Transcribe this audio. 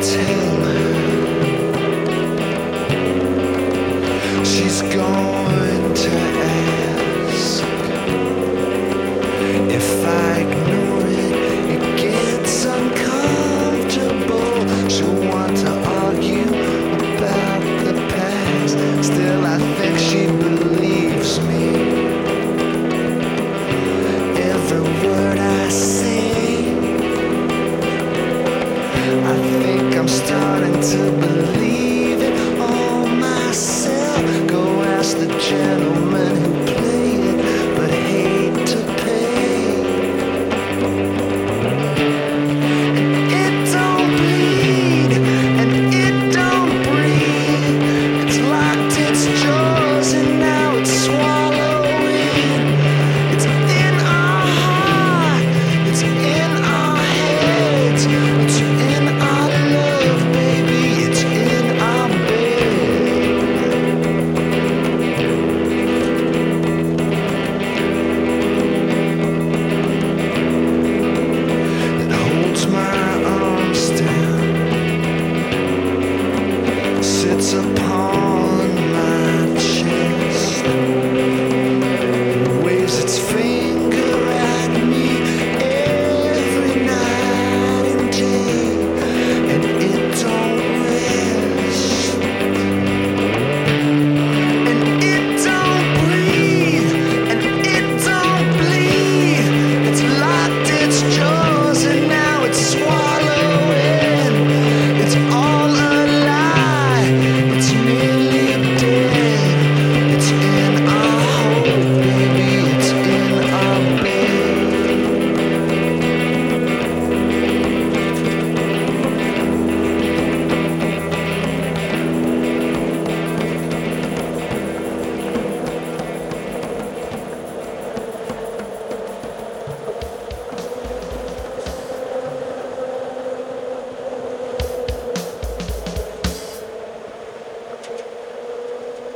tell her she's going to ask. If I ignore it, it gets uncomfortable. She'll want to argue about the past. Still, I think she believes me. Every word I sing, I think I'm starting to believe it all myself. Go ask the gentleman who played it, but hate to pay. It don't bleed and it don't breathe. It's locked its jaws and now it's swallowing. It's in our heart, it's in our heads, it's in our love, baby, it's in our bed. It holds my arms down, sits upon